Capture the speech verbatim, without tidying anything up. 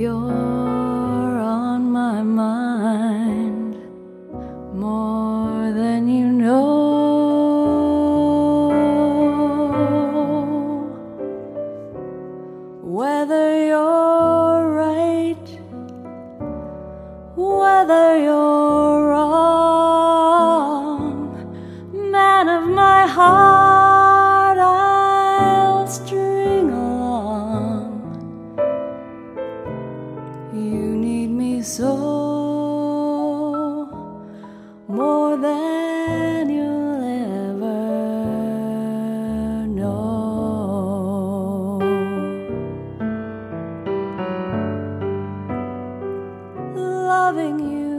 You're on my mind more than you know. Whether you're right, whether you're wrong, man of my heart, I'll string along. You need me so, more than you'll ever know. Loving you